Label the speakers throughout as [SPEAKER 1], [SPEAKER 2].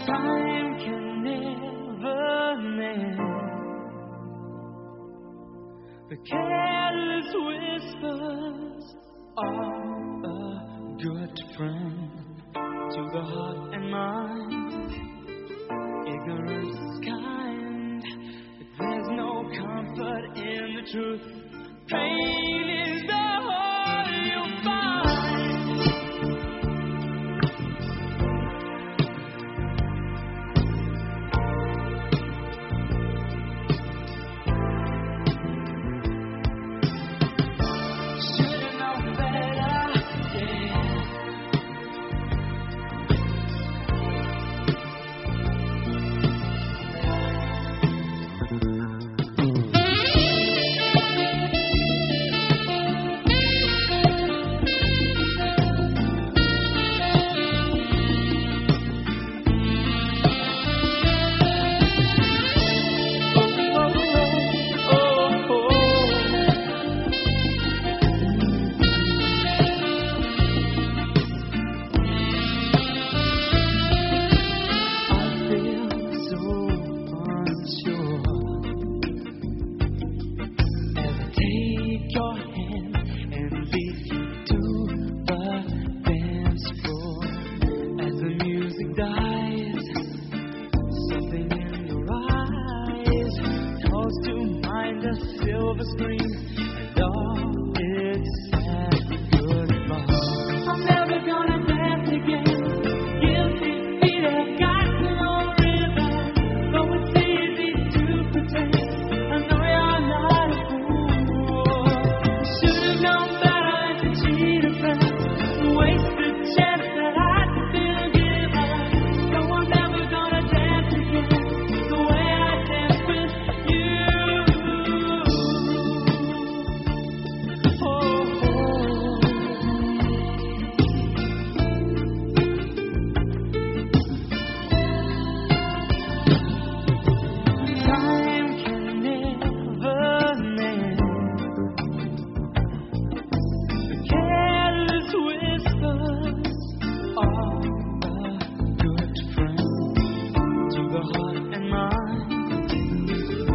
[SPEAKER 1] Time can never mend the careless whispers of a good friend. To the heart and mind, ignorance is kind, but there's no comfort in the truth. Pain is the whole you find. Should've known better, yeah. Silver screen and all its sad goodbye. I'm never gonna dance again. Guilty feet have got no rhythm, though it's easy to pretend. I know you're not a fool. Should've known better to cheat a friend, waste the chance that I'd still given. No, I'm never gonna dance again the way I danced with you.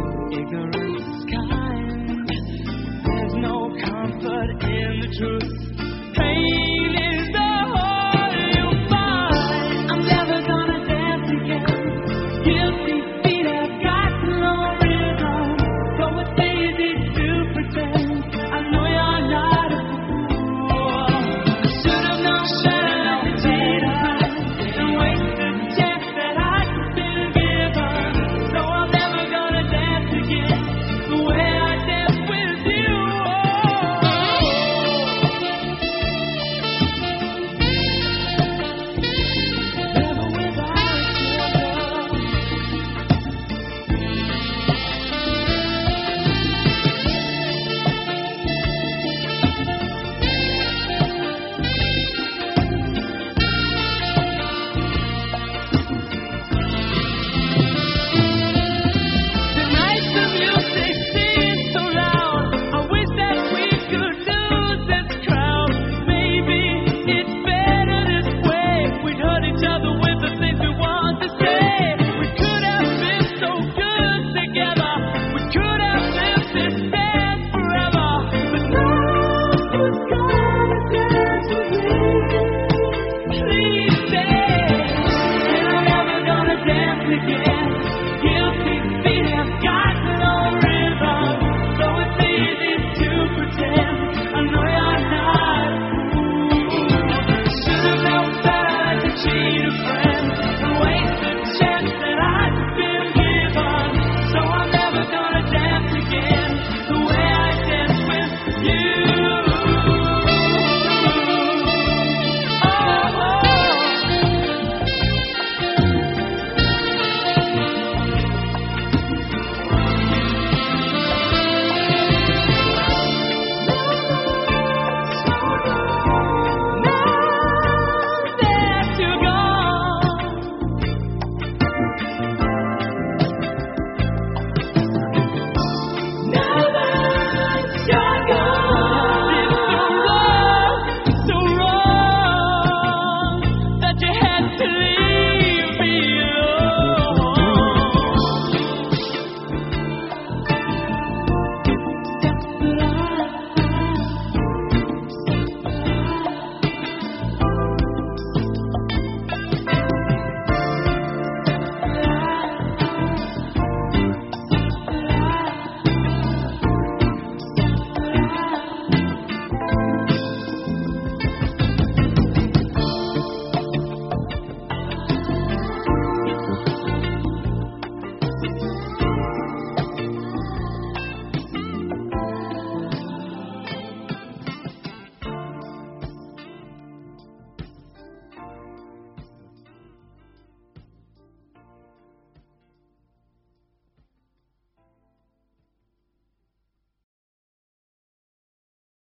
[SPEAKER 1] Ignorance is kind, there's no comfort in the truth.